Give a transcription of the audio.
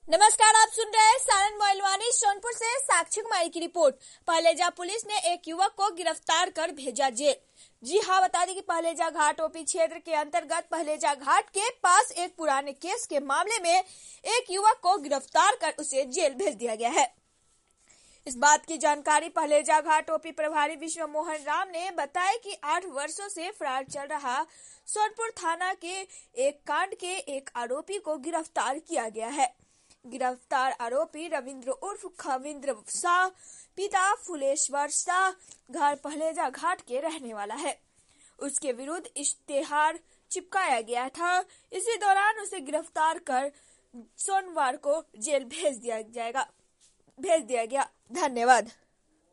नमस्कार, आप सुन रहे हैं सारण मोइलवानी सोनपुर से साक्षी कुमारी की रिपोर्ट। पहलेजा पुलिस ने एक युवक को गिरफ्तार कर भेजा जेल। जी हाँ, बता दें कि पहलेजा घाट ओपी क्षेत्र के अंतर्गत पहलेजा घाट के पास एक पुराने केस के मामले में एक युवक को गिरफ्तार कर उसे जेल भेज दिया गया है। इस बात की जानकारी पहलेजा घाट ओपी प्रभारी विश्व मोहन राम ने बताया कि 8 वर्षों से फरार चल रहा सोनपुर थाना के एक कांड के एक आरोपी को गिरफ्तार किया गया है। गिरफ्तार आरोपी रविंद्र उर्फ खविंद्र शाह, पिता फुलेश्वर शाह, घर पहलेजा घाट के रहने वाला है। उसके विरुद्ध इश्तेहार चिपकाया गया था। इसी दौरान उसे गिरफ्तार कर सोमवार को जेल भेज दिया गया। धन्यवाद।